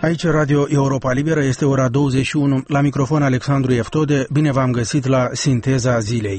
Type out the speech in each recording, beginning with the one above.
Aici Radio Europa Liberă, este ora 21, la microfon Alexandru Eftode, bine v-am găsit la Sinteza Zilei.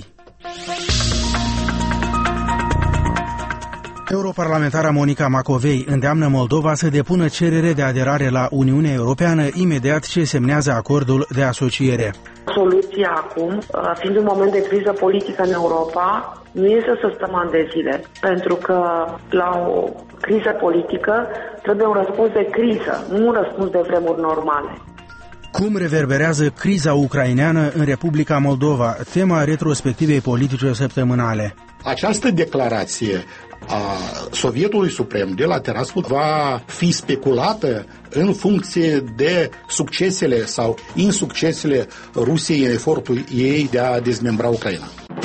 Europarlamentara Monica Macovei îndeamnă Moldova să depună cerere de aderare la Uniunea Europeană imediat ce semnează acordul de asociere. Soluția acum, fiind un moment de criză politică în Europa, nu este să stăm ani de zile, pentru că la o criză politică trebuie un răspuns de criză, nu un răspuns de vremuri normale. Cum reverberează criza ucraineană în Republica Moldova? Tema retrospectivei politice săptămânale. Această declarație a Sovietului Suprem de la Tiraspol va fi speculată în funcție de succesele sau insuccesele Rusiei în efortul ei de a dezmembra Ucraina.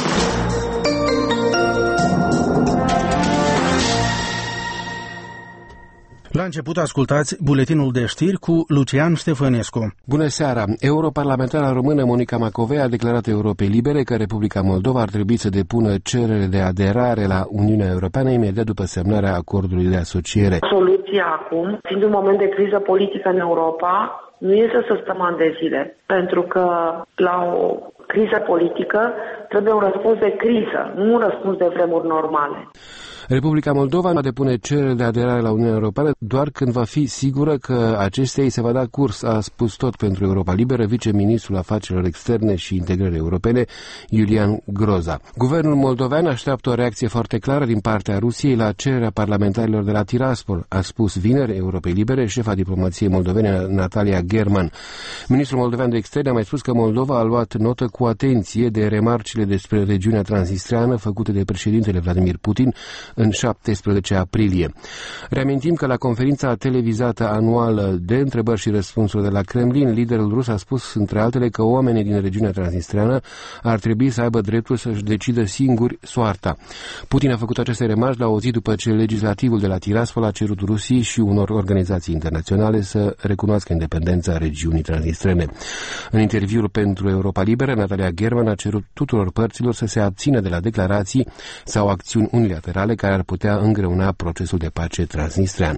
La început ascultați buletinul de știri cu Lucian Ștefănescu. Bună seara! Europarlamentara română Monica Macovei a declarat Europei Libere că Republica Moldova ar trebui să depună cerere de aderare la Uniunea Europeană imediat după semnarea acordului de asociere. Soluția acum, fiind un moment de criză politică în Europa, nu este să stăm ani de zile, pentru că la o criză politică trebuie un răspuns de criză, nu un răspuns de vremuri normale. Republica Moldova va depune cerere de aderare la Uniunea Europeană doar când va fi sigură că acesteia se va da curs, a spus tot pentru Europa Liberă viceministrul afacerilor externe și integrării europene, Iulian Groza. Guvernul moldovean așteaptă o reacție foarte clară din partea Rusiei la cererea parlamentarilor de la Tiraspol, a spus vineri Europei Libere șefa diplomației moldovene Natalia German. Ministrul moldovean de externe a mai spus că Moldova a luat notă cu atenție de remarcile despre regiunea transnistreană făcute de președintele Vladimir Putin în 17 aprilie. Reamintim că la conferința televizată anuală de întrebări și răspunsuri de la Kremlin, liderul rus a spus, între altele, că oamenii din regiunea transnistreană ar trebui să aibă dreptul să-și decidă singuri soarta. Putin a făcut aceste remarci la o zi după ce legislativul de la Tiraspol a cerut Rusiei și unor organizații internaționale să recunoască independența regiunii transnistrene. În interviul pentru Europa Liberă, Natalia German a cerut tuturor părților să se abțină de la declarații sau acțiuni unilaterale care ar putea îngreuna procesul de pace transnistrean.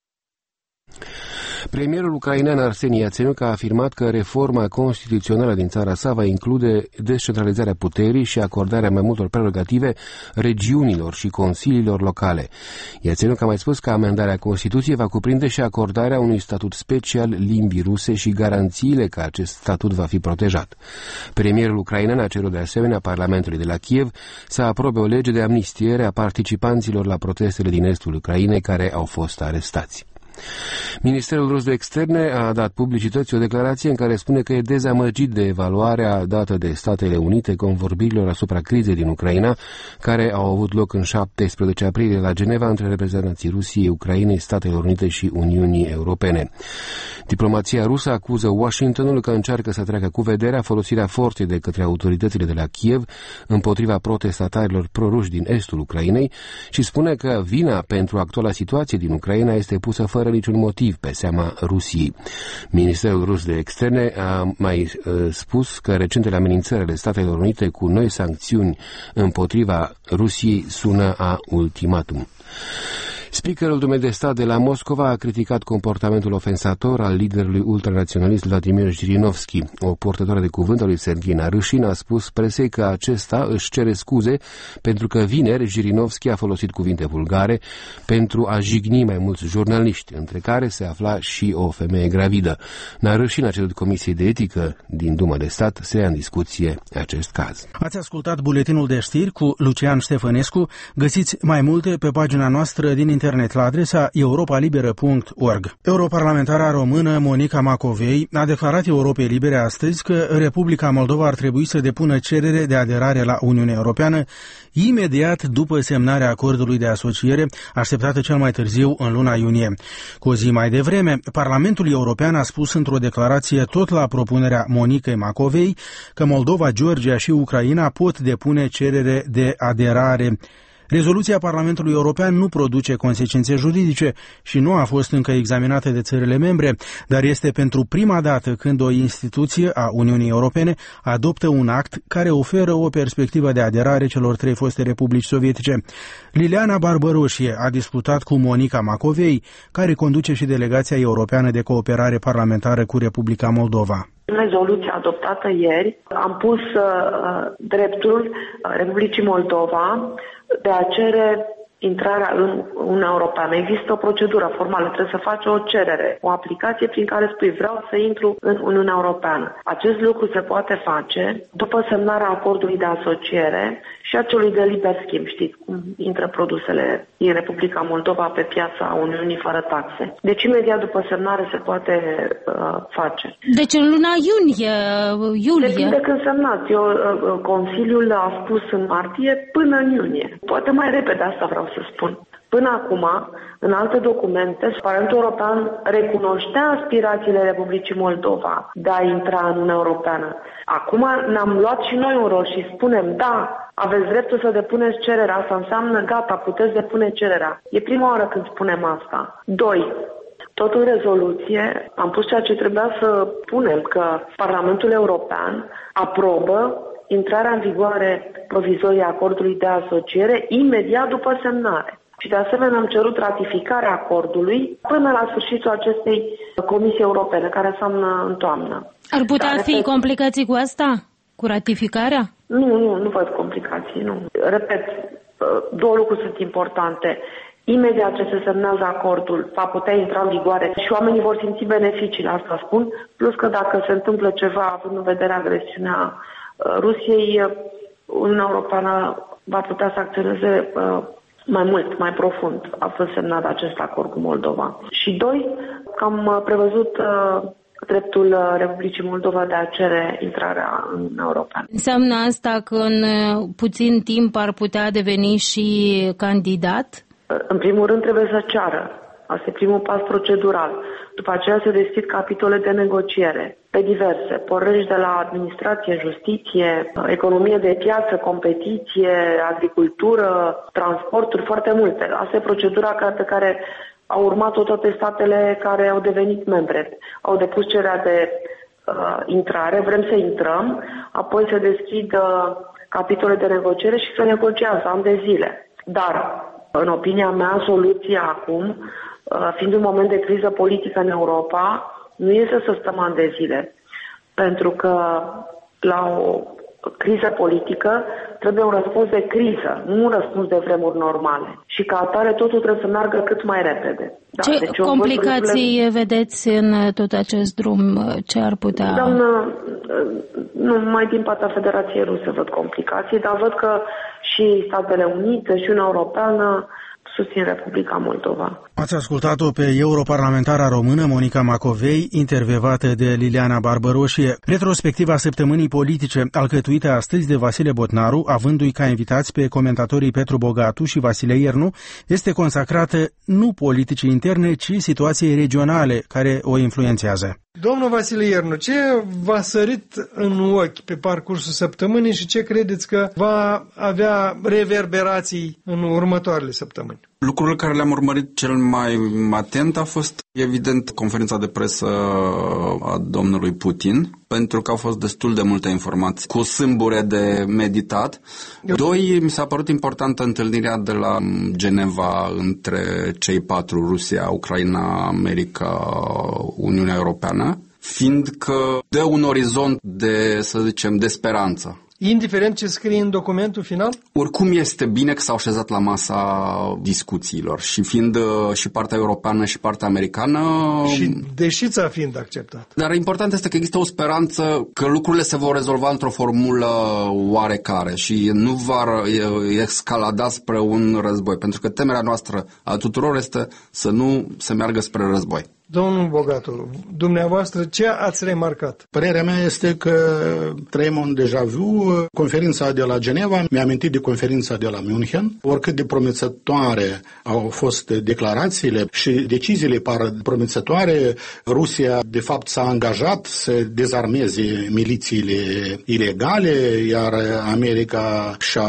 Premierul ucrainean Arseni Yatsenyuk a afirmat că reforma constituțională din țara sa va include descentralizarea puterii și acordarea mai multor prerogative regiunilor și consiliilor locale. Yatsenyuk a mai spus că amendarea Constituției va cuprinde și acordarea unui statut special limbii ruse și garanțiile că acest statut va fi protejat. Premierul ucrainean a cerut de asemenea Parlamentului de la Kiev să aprobe o lege de amnistiere a participanților la protestele din estul Ucrainei care au fost arestați. Ministerul rus de externe a dat publicității o declarație în care spune că e dezamăgit de evaluarea dată de Statele Unite convorbirilor asupra crizei din Ucraina, care au avut loc în 17 aprilie la Geneva între reprezentanții Rusiei, Ucrainei, Statelor Unite și Uniunii Europene. Diplomația rusă acuză Washingtonul că încearcă să treacă cu vederea folosirea forței de către autoritățile de la Kiev împotriva protestatarilor proruși din estul Ucrainei și spune că vina pentru actuala situație din Ucraina este pusă fără niciun motiv pe seama Rusiei. Ministerul rus de externe a mai spus că recentele amenințări ale Statelor Unite cu noi sancțiuni împotriva Rusiei sună a ultimatum. Speakerul Dumei de Stat de la Moscova a criticat comportamentul ofensator al liderului ultranaționalist Vladimir Jirinovski. O purtătoare de cuvânt al lui Serghei Narâșin a spus presei că acesta își cere scuze pentru că vineri Jirinovski a folosit cuvinte vulgare pentru a jigni mai mulți jurnaliști, între care se afla și o femeie gravidă. Narâșin a cerut Comisiei de Etică din Duma de Stat să ia în discuție acest caz. Ați ascultat buletinul de știri cu Lucian Ștefănescu. Găsiți mai multe pe pagina noastră din internet la adresa europalibera.org. Europarlamentara română Monica Macovei a declarat Europei Libere astăzi că Republica Moldova ar trebui să depună cerere de aderare la Uniunea Europeană imediat după semnarea acordului de asociere, așteptată cel mai târziu în luna iunie. Cu o zi mai devreme, Parlamentul European a spus într-o declarație tot la propunerea Monicăi Macovei că Moldova, Georgia și Ucraina pot depune cerere de aderare Rezoluția Parlamentului European nu produce consecințe juridice și nu a fost încă examinată de țările membre, dar este pentru prima dată când o instituție a Uniunii Europene adoptă un act care oferă o perspectivă de aderare celor 3 foste republici sovietice. Liliana Barbaroșie a discutat cu Monica Macovei, care conduce și delegația europeană de cooperare parlamentară cu Republica Moldova. În rezoluția adoptată ieri am pus dreptul Republicii Moldova de a cere intrarea în Uniunea Europeană. Există o procedură formală, trebuie să faci o cerere, o aplicație prin care spui vreau să intru în Uniunea Europeană. Acest lucru se poate face după semnarea acordului de asociere și a celui de liber schimb. Știți cum intră produsele din Republica Moldova pe piața Uniunii fără taxe. Deci imediat după semnare se poate face. Deci în luna iulie. Depinde când semnați. Consiliul a spus în martie până în iunie. Poate mai repede, asta vreau să spun. Până acum, în alte documente, Parlamentul European recunoștea aspirațiile Republicii Moldova de a intra în Uniunea Europeană. Acum ne-am luat și noi un rol și spunem, da, aveți dreptul să depuneți cererea, asta înseamnă gata, puteți depune cererea. E prima oară când spunem asta. 2. Tot în rezoluție am pus ceea ce trebuia să punem, că Parlamentul European aprobă intrarea în vigoare provizorie a acordului de asociere imediat după semnare. Și de asemenea am cerut ratificarea acordului până la sfârșitul acestei Comisii Europene, care înseamnă în toamnă. Ar putea fi complicații cu asta? Cu ratificarea? Nu văd complicații, nu. Repet, 2 lucruri sunt importante. Imediat ce se semnează acordul, va putea intra în vigoare și oamenii vor simți beneficiile, asta spun, plus că dacă se întâmplă ceva, având în vedere agresiunea Rusiei, Uniunea Europeană va putea să acționeze mai mult, mai profund, a fost semnat acest acord cu Moldova. Și 2, am prevăzut dreptul Republicii Moldova de a cere intrarea în Europeană. Înseamnă asta că în puțin timp ar putea deveni și candidat? În primul rând trebuie să ceară. Asta e primul pas procedural. După aceea se deschid capitole de negociere pe diverse, pornești de la administrație, justiție, economie de piață, competiție, agricultură, transporturi, foarte multe. Asta e procedura pe care au urmat-o toate statele care au devenit membre. Au depus cererea de intrare, vrem să intrăm, apoi se deschid capitole de negociere și se negociază ani de zile. Dar, în opinia mea, soluția acum, fiind un moment de criză politică în Europa, nu este să stăm ani de zile. Pentru că la o criză politică trebuie un răspuns de criză, nu un răspuns de vremuri normale. Și ca atare totul trebuie să meargă cât mai repede. Da, ce deci complicații vedeți în tot acest drum? Ce ar putea... Doamnă, numai din partea Federației Ruse văd complicații, dar văd că și Statele Unite și Uniunea Europeană susțin Republica Moldova. Ați ascultat-o pe europarlamentara română Monica Macovei, intervievată de Liliana Barbaroșie. Retrospectiva săptămânii politice, alcătuită astăzi de Vasile Botnaru, avându-i ca invitați pe comentatorii Petru Bogatu și Vasile Iernu, este consacrată nu politicii interne, ci situației regionale care o influențează. Domnul Vasile Iernu, ce v-a sărit în ochi pe parcursul săptămânii și ce credeți că va avea reverberații în următoarele săptămâni? Lucrurile care le-am urmărit cel mai atent a fost, evident, conferința de presă a domnului Putin, pentru că au fost destul de multe informații cu sâmbure de meditat. 2, mi s-a părut importantă întâlnirea de la Geneva între cei 4, Rusia, Ucraina, America, Uniunea Europeană, fiindcă dă un orizont de, să zicem, de speranță. Indiferent ce scrie în documentul final? Oricum este bine că s-au așezat la masa discuțiilor și fiind și partea europeană și partea americană... Și deșița fiind acceptat. Dar important este că există o speranță că lucrurile se vor rezolva într-o formulă oarecare și nu va escalada spre un război, pentru că temerea noastră a tuturor este să nu se meargă spre război. Domnul Bogatu, dumneavoastră, ce ați remarcat? Părerea mea este că trăim un deja vu. Conferința de la Geneva mi-a amintit de conferința de la München. Oricât de promițătoare au fost declarațiile și deciziile par promițătoare, Rusia de fapt s-a angajat să dezarmeze milițiile ilegale, iar America și-a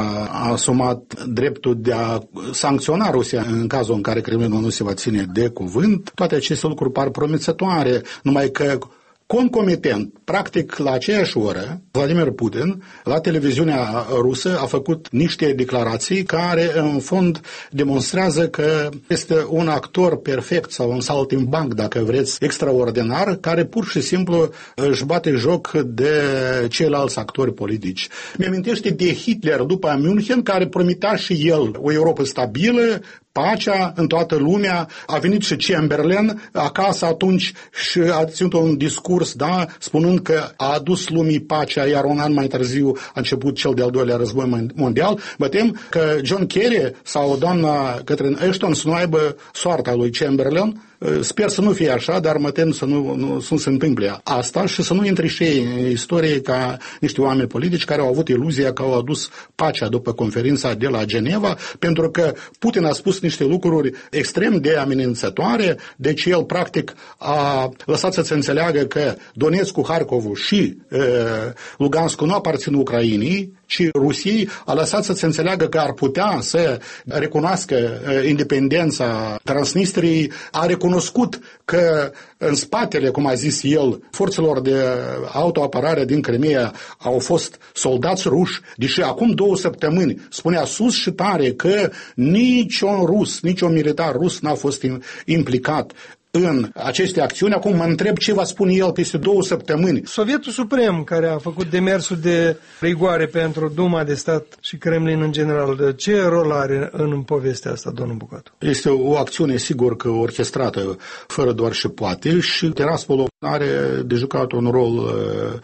asumat dreptul de a sancționa Rusia în cazul în care Kremlinul nu se va ține de cuvânt. Toate aceste lucruri par promițătoare, numai că concomitent, practic la aceeași oră, Vladimir Putin, la televiziunea rusă, a făcut niște declarații care, în fond, demonstrează că este un actor perfect sau un saltimbanc, dacă vreți, extraordinar, care pur și simplu își bate joc de ceilalți actori politici. Mi-amintește de Hitler după München, care promitea și el o Europă stabilă, pacea în toată lumea. A venit și Chamberlain acasă atunci și a ținut un discurs, da, spunând că a adus lumii pacea, iar un an mai târziu a început cel de-al doilea război mondial. Mă tem că John Kerry sau doamna Catherine Ashton să nu aibă soarta lui Chamberlain. Sper să nu fie așa, dar mă tem să nu se întâmple asta și să nu intre și ei în istorie ca niște oameni politici care au avut iluzia că au adus pacea după conferința de la Geneva, pentru că Putin a spus niște lucruri extrem de amenințătoare, deci el practic a lăsat să se înțeleagă că Donetskul, Harkovul și Luganskul nu aparțin Ucrainei, ci Rusiei, a lăsat să se înțeleagă că ar putea să recunoască independența Transnistriei, a recunoscut că în spatele, cum a zis el, forțelor de autoapărare din Crimea au fost soldați ruși, deși acum 2 săptămâni spunea sus și tare că niciun rus, niciun militar rus n-a fost implicat în aceste acțiuni. Acum mă întreb ce va spune el peste 2 săptămâni. Sovietul Suprem, care a făcut demersul de rigoare pentru Duma de Stat și Kremlin în general, ce rol are în povestea asta, domnul Bogatu? Este o acțiune, sigur că orchestrată, fără doar și poate, și Tiraspol are de jucat un rol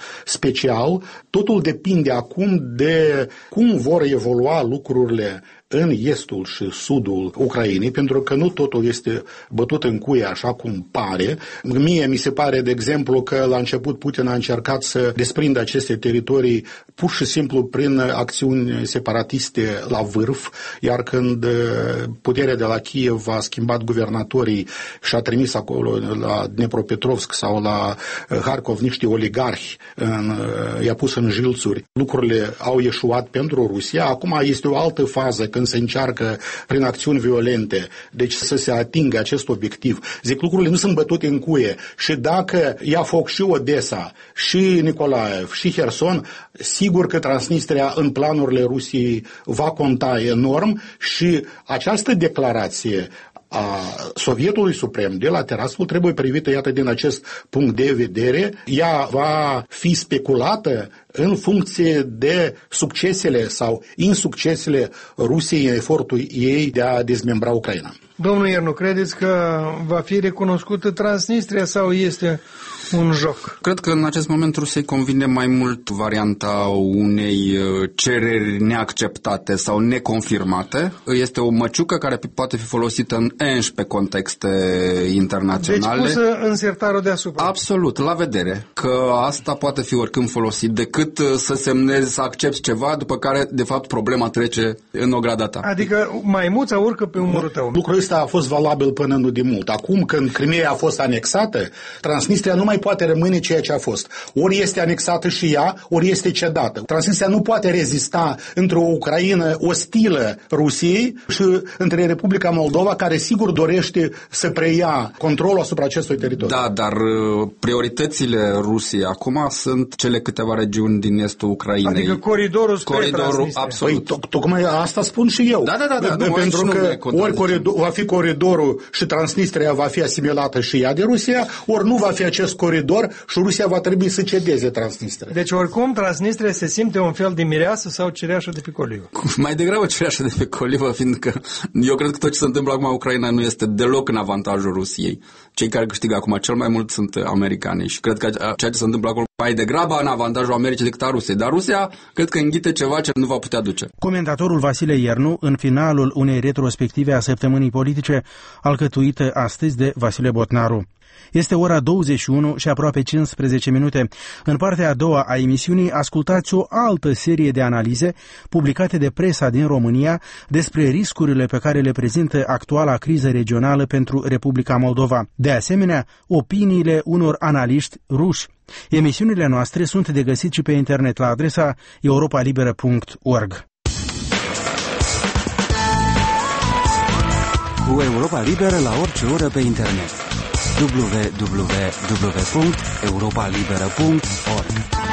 special. Totul depinde acum de cum vor evolua lucrurile în estul și sudul Ucrainei, pentru că nu totul este bătut în cuie așa cum pare. Mie mi se pare, de exemplu, că la început Putin a încercat să desprindă aceste teritorii pur și simplu prin acțiuni separatiste la vârf, iar când puterea de la Kiev a schimbat guvernatorii și a trimis acolo la Dnepropetrovsk sau la Harkov niște oligarhi, i-a pus în jilțuri, lucrurile au ieșuat pentru Rusia. Acum este o altă fază când se încearcă prin acțiuni violente, deci să se atingă acest obiectiv. Zic, lucrurile nu sunt bătute în cuie și dacă ia foc și Odessa, și Nikolaev, și Herson, sigur că Transnistria în planurile Rusiei va conta enorm și această declarație a Sovietului Suprem de la Tiraspol trebuie privită, iată, din acest punct de vedere. Ea va fi speculată în funcție de succesele sau insuccesele Rusiei în efortul ei de a dezmembra Ucraina. Domnul Iernu, credeți că va fi recunoscută Transnistria sau este un joc? Cred că în acest moment Rusiei convine mai mult varianta unei cereri neacceptate sau neconfirmate. Este o măciucă care poate fi folosită în 11 contexte internaționale. Deci pusă în sertarul deasupra. Absolut, la vedere. Că asta poate fi oricând folosit decât să semnezi, să accepti ceva, după care, de fapt, problema trece în ograda ta. Adică maimuța urcă pe umărul tău. Lucrul ăsta a fost valabil până nu de mult. Acum, când Crimea a fost anexată, Transnistria nu mai poate rămâne ceea ce a fost. Ori este anexată și ea, ori este cedată. Transnistria nu poate rezista între o Ucraină ostilă Rusiei și între Republica Moldova, care sigur dorește să preia controlul asupra acestui teritoriu. Da, dar prioritățile Rusiei acum sunt cele câteva regiuni din estul Ucrainei. Adică coridorul spre Transnistria. Absolut. Păi, tocmai asta spun și eu. Da. Pentru că ori va fi coridorul și Transnistria va fi asimilată și ea de Rusia, ori nu va fi acest coridor și Rusia va trebui să cedeze Transnistria. Deci oricum Transnistria se simte un fel de mireasă sau cireașă de pe colivă. Mai degrabă cireașă de pe colivă, fiindcă eu cred că tot ce se întâmplă acum în Ucraina nu este deloc în avantajul Rusiei. Cei care câștigă acum cel mai mult sunt americanii și cred că ceea ce se întâmplă acolo mai degrabă în avantajul Americii decât a Rusiei. Dar Rusia cred că înghite ceva ce nu va putea duce. Comentatorul Vasile Iernu, în finalul unei retrospective a săptămânii politice, alcătuită astăzi de Vasile Botnaru. Este ora 21 și aproape 15 minute. În partea a doua a emisiunii ascultați o altă serie de analize publicate de presa din România despre riscurile pe care le prezintă actuala criză regională pentru Republica Moldova. De asemenea, opiniile unor analiști ruși. Emisiunile noastre sunt de găsit și pe internet la adresa europalibera.org. Cu Europa Liberă la orice oră pe internet. www.europalibera.org.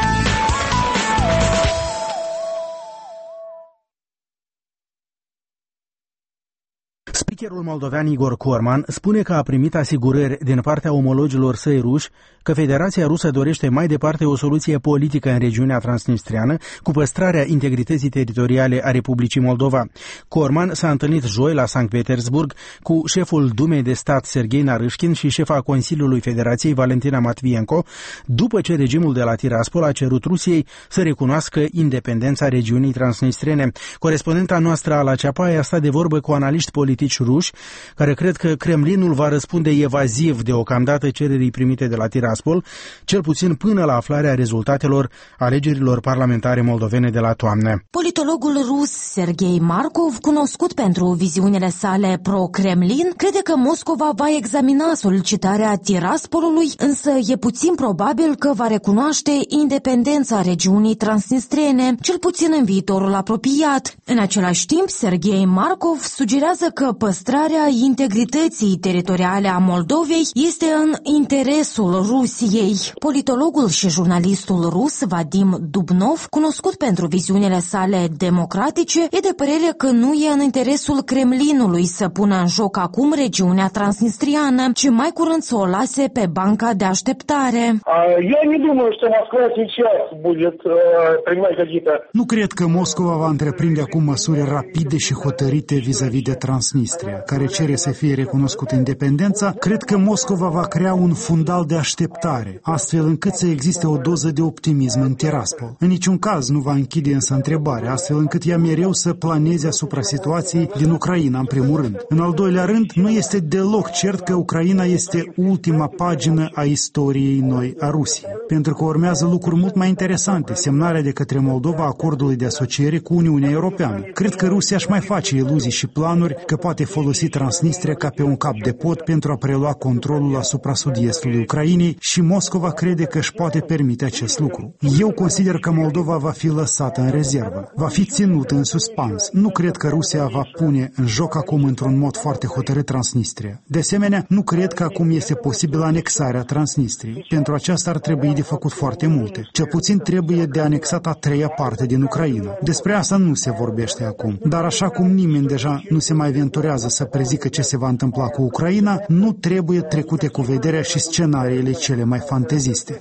Speakerul moldovean Igor Corman spune că a primit asigurări din partea omologilor săi ruși că Federația Rusă dorește mai departe o soluție politică în regiunea transnistreană cu păstrarea integrității teritoriale a Republicii Moldova. Corman s-a întâlnit joi la Sankt Petersburg cu șeful Dumei de stat Serghei Narâșkin și șefa Consiliului Federației Valentina Matvienko, după ce regimul de la Tiraspol a cerut Rusiei să recunoască independența regiunii transnistrene. Corespondenta noastră Ala Ceapai a stat de vorbă cu analiști politici ruși, care cred că Kremlinul va răspunde evaziv deocamdată cererii primite de la Tiraspol, cel puțin până la aflarea rezultatelor alegerilor parlamentare moldovene de la toamnă. Politologul rus Serghei Markov, cunoscut pentru viziunile sale pro-Kremlin, crede că Moscova va examina solicitarea Tiraspolului, însă e puțin probabil că va recunoaște independența regiunii transnistrene, cel puțin în viitorul apropiat. În același timp, Serghei Markov sugerează că păstrarea integrității teritoriale a Moldovei este în interesul Rusiei. Politologul și jurnalistul rus Vadim Dubnov, cunoscut pentru viziunile sale democratice, e de părere că nu e în interesul Kremlinului să pună în joc acum regiunea transnistriană, ci mai curând să o lase pe banca de așteptare. Nu cred că Moscova va întreprinde acum măsuri rapide și hotărâte vis-a-vis de Transnistria, care cere să fie recunoscută independența. Cred că Moscova va crea un fundal de așteptare, astfel încât să existe o doză de optimism în Tiraspol. În niciun caz nu va închide însă întrebarea, astfel încât ea mereu să planeze asupra situației din Ucraina, în primul rând. În al doilea rând, nu este deloc cert că Ucraina este ultima pagină a istoriei noi a Rusiei, pentru că urmează lucruri mult mai interesante, semnarea de către Moldova a acordului de asociere cu Uniunea Europeană. Cred că Rusia își mai face iluzii și planuri că poate folosi Transnistria ca pe un cap de pod pentru a prelua controlul asupra sud-estului Ucrainei și Moscova crede că își poate permite acest lucru. Eu consider că Moldova va fi lăsată în rezervă, va fi ținută în suspans. Nu cred că Rusia va pune în joc acum într-un mod foarte hotărât Transnistria. De asemenea, nu cred că acum este posibilă anexarea Transnistriei. Pentru aceasta ar trebui de făcut foarte multe. Cel puțin trebuie de anexat a treia parte din Ucraina. Despre asta nu se vorbește acum. Dar așa cum nimeni deja nu se mai aventurează să prezică ce se va întâmpla cu Ucraina, nu trebuie trecute cu vederea și scenariile cele mai fanteziste.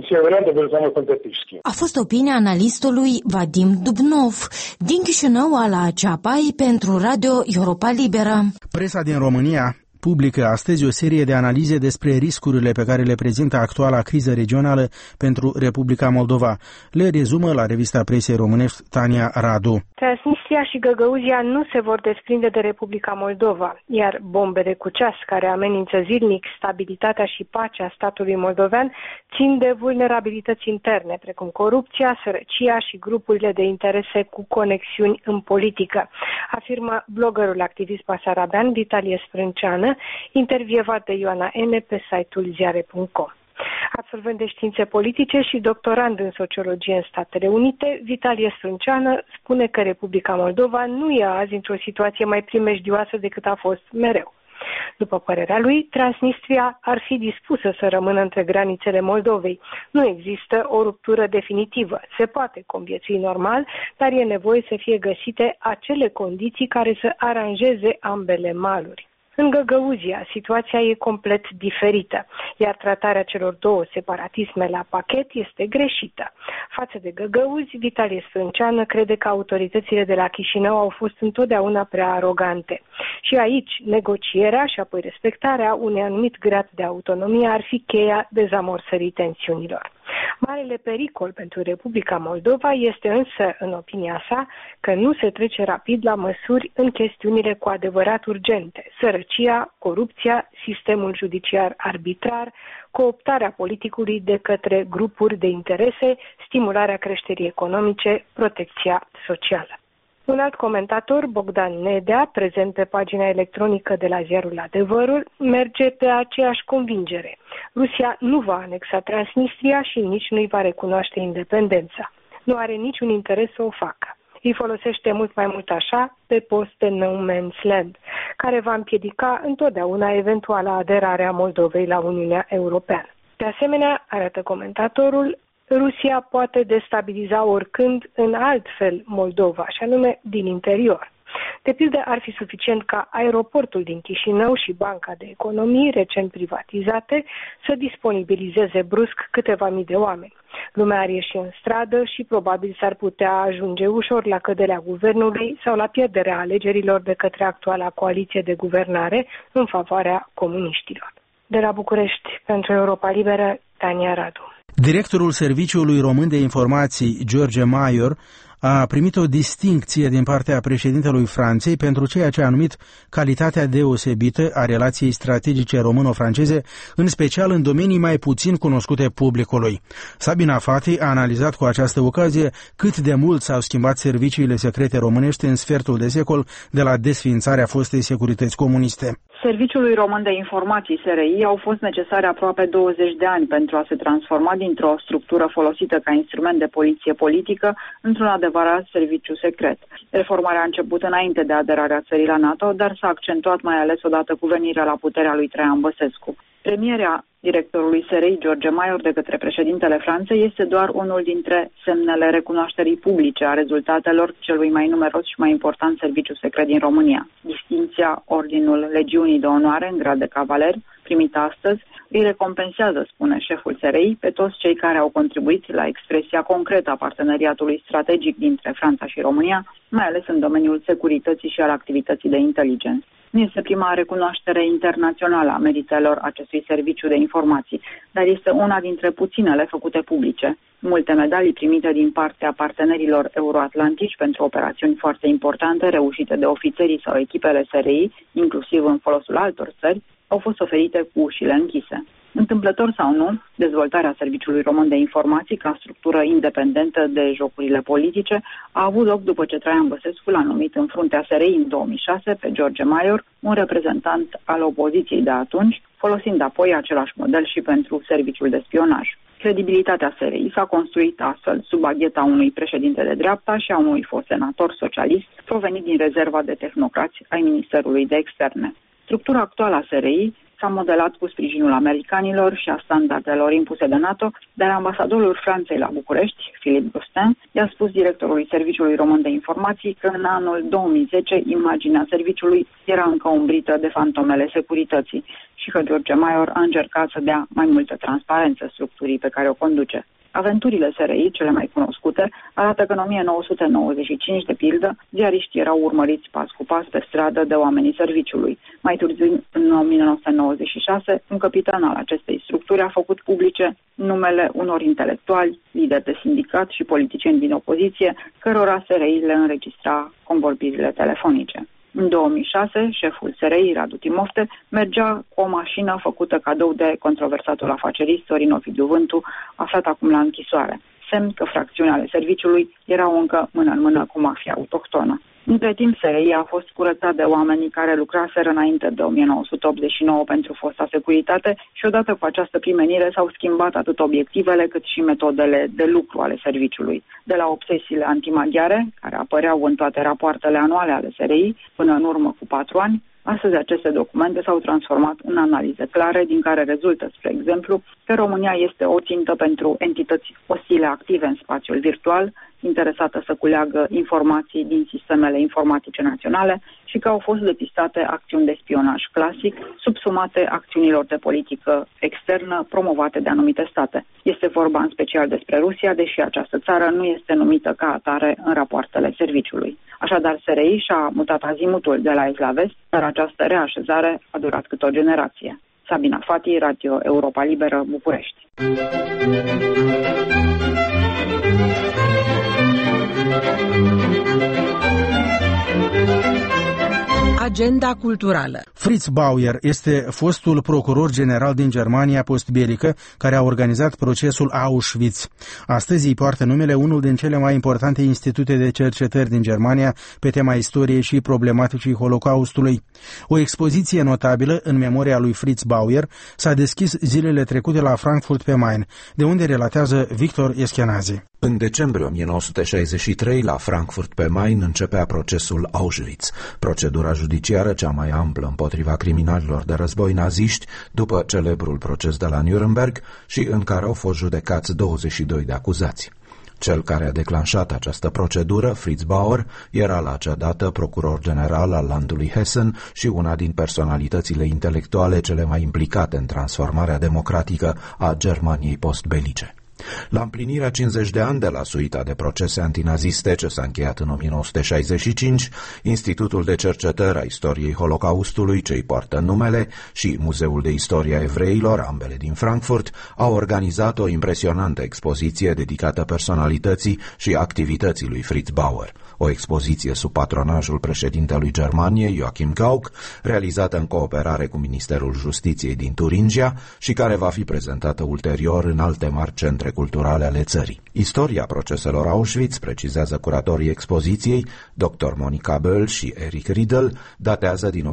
A fost opinia analistului Vadim Dubnov. Din Chișinău, Ala Ceapai pentru Radio Europa Liberă. Presa din România publică astăzi o serie de analize despre riscurile pe care le prezintă actuala criză regională pentru Republica Moldova. Le rezumă la revista presei românești Tania Radu. Transnistria și Găgăuzia nu se vor desprinde de Republica Moldova, iar bombele cu ceas care amenință zilnic stabilitatea și pacea statului moldovean țin de vulnerabilități interne, precum corupția, sărăcia și grupurile de interese cu conexiuni în politică, afirmă bloggerul activist basarabean Vitalie Sprânceană, intervievat de Ioana N. pe site-ul ziare.com. Absolvent de științe politice și doctorand în sociologie în Statele Unite, Vitalie Sprânceană spune că Republica Moldova nu e azi într-o situație mai primejdioasă decât a fost mereu. După părerea lui, Transnistria ar fi dispusă să rămână între granițele Moldovei. Nu există o ruptură definitivă. Se poate conviețui normal, dar e nevoie să fie găsite acele condiții care să aranjeze ambele maluri. În Găgăuzia, situația e complet diferită, iar tratarea celor două separatisme la pachet este greșită. Față de găgăuzi, Vitalie Sprânceană crede că autoritățile de la Chișinău au fost întotdeauna prea arogante. Și aici, negocierea și apoi respectarea unui anumit grad de autonomie ar fi cheia dezamorsării tensiunilor. Marele pericol pentru Republica Moldova este însă, în opinia sa, că nu se trece rapid la măsuri în chestiunile cu adevărat urgente: sărăcia, corupția, sistemul judiciar arbitrar, cooptarea politicului de către grupuri de interese, stimularea creșterii economice, protecția socială. Un alt comentator, Bogdan Nedea, prezent pe pagina electronică de la ziarul Adevărul, merge pe aceeași convingere. Rusia nu va anexa Transnistria și nici nu-i va recunoaște independența. Nu are niciun interes să o facă. Îi folosește mult mai mult așa pe post de no man's land, care va împiedica întotdeauna eventuala aderare a Moldovei la Uniunea Europeană. De asemenea, arată comentatorul, Rusia poate destabiliza oricând în alt fel Moldova, și anume din interior. De pildă, ar fi suficient ca aeroportul din Chișinău și Banca de Economii, recent privatizate, să disponibilizeze brusc câteva mii de oameni. Lumea ar ieși în stradă și probabil s-ar putea ajunge ușor la căderea guvernului sau la pierderea alegerilor de către actuala coaliție de guvernare în favoarea comuniștilor. De la București, pentru Europa Liberă, Tania Radu. Directorul Serviciului Român de Informații, George Maior, a primit o distincție din partea președintelui Franței pentru ceea ce a numit calitatea deosebită a relației strategice româno-franceze, în special în domenii mai puțin cunoscute publicului. Sabina Fati a analizat cu această ocazie cât de mult s-au schimbat serviciile secrete românești în sfertul de secol de la desființarea fostei securități comuniste. Serviciului Român de Informații, SRI, au fost necesare aproape 20 de ani pentru a se transforma dintr-o structură folosită ca instrument de poliție politică într-un adevărat serviciu secret. Reformarea a început înainte de aderarea țării la NATO, dar s-a accentuat mai ales odată cu venirea la puterea lui Traian Băsescu. Premierea directorului SRI, George Maior, de către președintele Franței este doar unul dintre semnele recunoașterii publice a rezultatelor celui mai numeros și mai important serviciu secret din România. Distincția Ordinul Legiunii de Onoare în grad de cavaler, primită astăzi, îi recompensează, spune șeful SRI, pe toți cei care au contribuit la expresia concretă a parteneriatului strategic dintre Franța și România, mai ales în domeniul securității și al activității de inteligență. Nu este prima recunoaștere internațională a meritelor acestui serviciu de informații, dar este una dintre puținele făcute publice. Multe medalii primite din partea partenerilor euroatlantici pentru operațiuni foarte importante, reușite de ofițerii sau echipele SRI, inclusiv în folosul altor țări, au fost oferite cu ușile închise. Întâmplător sau nu, dezvoltarea Serviciului Român de Informații ca structură independentă de jocurile politice a avut loc după ce Traian Băsescu l-a numit în fruntea SRI în 2006 pe George Maior, un reprezentant al opoziției de atunci, folosind apoi același model și pentru serviciul de spionaj. Credibilitatea SRI s-a construit astfel sub agheta unui președinte de dreapta și a unui fost senator socialist provenit din rezerva de tehnocrați ai Ministerului de Externe. Structura actuală a SRI s-a modelat cu sprijinul americanilor și a standardelor impuse de NATO, dar ambasadorul Franței la București, Philippe Gustin, i-a spus directorului Serviciului Român de Informații că în anul 2010 imaginea serviciului era încă umbrită de fantomele securității și că George Maior a încercat să dea mai multă transparență structurii pe care o conduce. Aventurile SRI, cele mai cunoscute, arată că în 1995, de pildă, ziariștii erau urmăriți pas cu pas pe stradă de oamenii serviciului. Mai târziu, în 1996, un capitan al acestei structuri a făcut publice numele unor intelectuali, lideri de sindicat și politicieni din opoziție, cărora SRI le înregistra convorbirile telefonice. În 2006, șeful SRI, Radu Timofte, mergea cu o mașină făcută cadou de controversatul afacerist Sorin Ovidiu Vântu, aflat acum la închisoare, semn că fracțiunile serviciului erau încă mână în mână cu mafia autohtonă. Între timp, SRI a fost curățat de oamenii care lucraseră înainte de 1989 pentru fosta securitate și odată cu această primenire s-au schimbat atât obiectivele cât și metodele de lucru ale serviciului. De la obsesiile antimaghiare, care apăreau în toate rapoartele anuale ale SRI până în urmă cu 4 ani, astăzi aceste documente s-au transformat în analize clare, din care rezultă, spre exemplu, că România este o țintă pentru entități ostile active în spațiul virtual, interesată să culeagă informații din sistemele informatice naționale și că au fost depistate acțiuni de spionaj clasic, subsumate acțiunilor de politică externă promovate de anumite state. Este vorba în special despre Rusia, deși această țară nu este numită ca atare în rapoartele serviciului. Așadar, SRI și-a mutat azimutul de la est la vest, dar această reașezare a durat cât o generație. Sabina Fati, Radio Europa Liberă, București. Agenda culturală. Fritz Bauer este fostul procuror general din Germania postbelică care a organizat procesul Auschwitz. Astăzi îi poartă numele unul din cele mai importante institute de cercetări din Germania pe tema istoriei și problematicii Holocaustului. O expoziție notabilă în memoria lui Fritz Bauer s-a deschis zilele trecute la Frankfurt pe Main, de unde relatează Victor Eschenazi. În decembrie 1963, la Frankfurt pe Main, începea procesul Auschwitz, procedura judiciară cea mai amplă împotriva criminalilor de război naziști după celebrul proces de la Nuremberg și în care au fost judecați 22 de acuzați. Cel care a declanșat această procedură, Fritz Bauer, era la acea dată procuror general al landului Hessen și una din personalitățile intelectuale cele mai implicate în transformarea democratică a Germaniei postbelice. La împlinirea 50 de ani de la suita de procese antinaziste ce s-a încheiat în 1965, Institutul de Cercetări a Istoriei Holocaustului, ce îi poartă numele, și Muzeul de Istorie a Evreilor, ambele din Frankfurt, au organizat o impresionantă expoziție dedicată personalității și activității lui Fritz Bauer. O expoziție sub patronajul președintelui Germaniei, Joachim Gauck, realizată în cooperare cu Ministerul Justiției din Turingia și care va fi prezentată ulterior în alte mari centre culturale ale țării. Istoria proceselor Auschwitz, precizează curatorii expoziției, dr. Monica Böll și Eric Riedel, datează din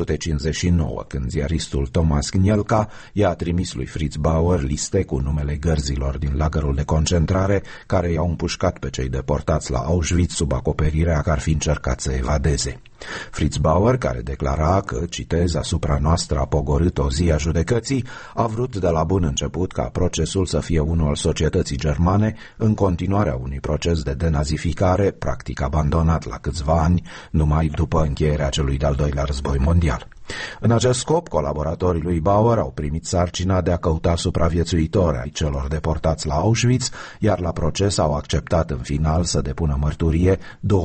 1959, când ziaristul Thomas Gnielka i-a trimis lui Fritz Bauer liste cu numele gărzilor din lagărul de concentrare care i-au împușcat pe cei deportați la Auschwitz sub acoperirea că ar fi încercat să evadeze. Fritz Bauer, care declara că, citez, asupra noastră a pogorât o zi a judecății, a vrut de la bun început ca procesul să fie unul al societății germane, în continuarea unui proces de denazificare, practic abandonat la câțiva ani, numai după încheierea celui de-al doilea război mondial. În acest scop, colaboratorii lui Bauer au primit sarcina de a căuta supraviețuitori ai celor deportați la Auschwitz, iar la proces au acceptat în final să depună mărturie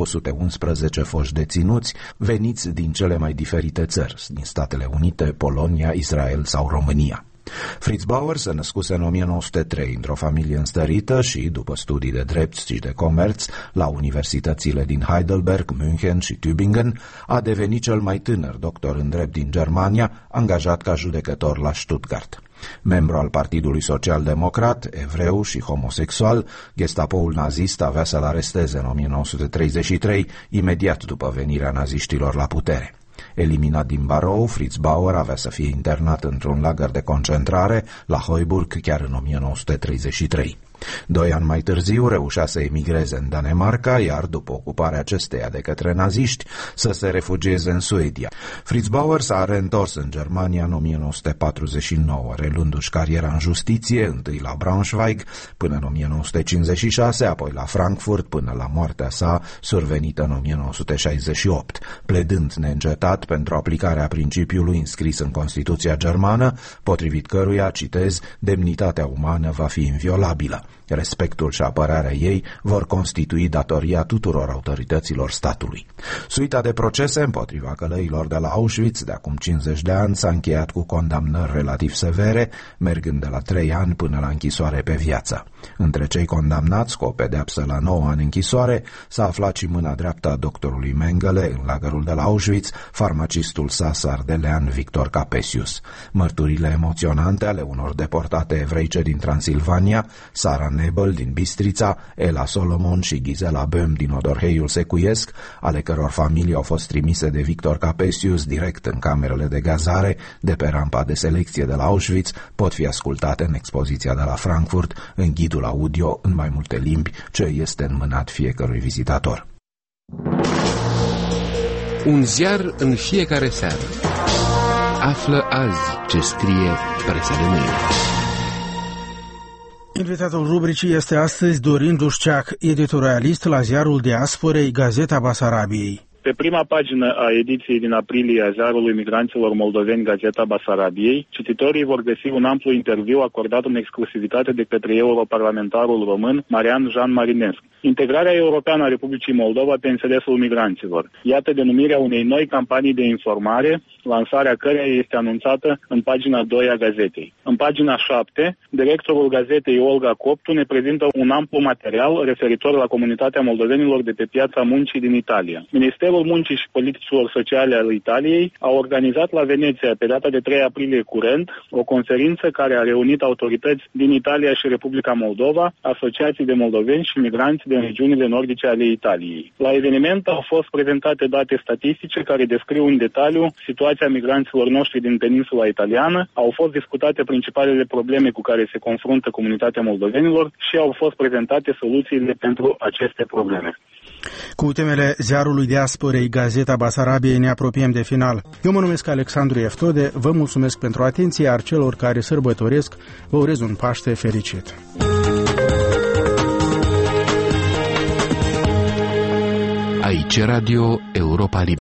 211 foști deținuți veniți din cele mai diferite țări, din Statele Unite, Polonia, Israel sau România. Fritz Bauer se născuse în 1903 într-o familie înstărită și, după studii de drept și de comerț la universitățile din Heidelberg, München și Tübingen, a devenit cel mai tânăr doctor în drept din Germania, angajat ca judecător la Stuttgart. Membru al Partidului Social-Democrat, evreu și homosexual, Gestapoul nazist avea să-l aresteze în 1933, imediat după venirea naziștilor la putere. Eliminat din barou, Fritz Bauer avea să fie internat într-un lagăr de concentrare la Heuburg chiar în 1933. 2 ani mai târziu reușea să emigreze în Danemarca, iar după ocuparea acesteia de către naziști, să se refugieze în Suedia. Fritz Bauer s-a reîntors în Germania în 1949, reluându-și cariera în justiție, întâi la Braunschweig până în 1956, apoi la Frankfurt până la moartea sa, survenită în 1968, pledând neîncetat pentru aplicarea principiului înscris în Constituția germană, potrivit căruia, citez, demnitatea umană va fi inviolabilă. Respectul și apărarea ei vor constitui datoria tuturor autorităților statului. Suita de procese împotriva călăilor de la Auschwitz de acum 50 de ani s-a încheiat cu condamnări relativ severe, mergând de la 3 ani până la închisoare pe viață. Între cei condamnați cu o pedeapsă la 9 ani închisoare s-a aflat și mâna dreaptă a doctorului Mengele în lagărul de la Auschwitz, farmacistul sas ardelean Victor Capesius. Mărturile emoționante ale unor deportate evreice din Transilvania, Sara Nebel din Bistrița, Ela Solomon și Ghizela Böhm din Odorheiul Secuiesc, ale căror familii au fost trimise de Victor Capesius direct în camerele de gazare de pe rampa de selecție de la Auschwitz, pot fi ascultate în expoziția de la Frankfurt, în ghidul audio în mai multe limbi, ce este înmânat fiecărui vizitator. Un ziar în fiecare seară. Află azi ce scrie presa de mâine. Invitatul rubricii este astăzi Dorin Dușceac, editorialist la ziarul Diasporei, Gazeta Basarabiei. Pe prima pagină a ediției din aprilie a ziarului migranților moldoveni Gazeta Basarabiei, cititorii vor găsi un amplu interviu acordat în exclusivitate de către europarlamentarul român Marian Jean Marinescu. Integrarea europeană a Republicii Moldova pe înțelesul migranților. Iată denumirea unei noi campanii de informare, lansarea căreia este anunțată în pagina 2 a gazetei. În pagina 7, directorul gazetei Olga Coptu ne prezintă un amplu material referitor la comunitatea moldovenilor de pe piața muncii din Italia. Ministerul Muncii și Politicilor Sociale al Italiei a organizat la Veneția, pe data de 3 aprilie curent, o conferință care a reunit autorități din Italia și Republica Moldova, asociații de moldoveni și migranți din regiunile nordice ale Italiei. La eveniment au fost prezentate date statistice care descriu în detaliu situația migranților noștri din peninsula italiană, au fost discutate principalele probleme cu care se confruntă comunitatea moldovenilor și au fost prezentate soluțiile pentru aceste probleme. Cu temele ziarului Diasporei, Gazeta Basarabiei, ne apropiem de final. Eu mă numesc Alexandru Eftode, vă mulțumesc pentru atenție, iar celor care sărbătoresc vă urez un Paște fericit. Aici Radio Europa Liberă.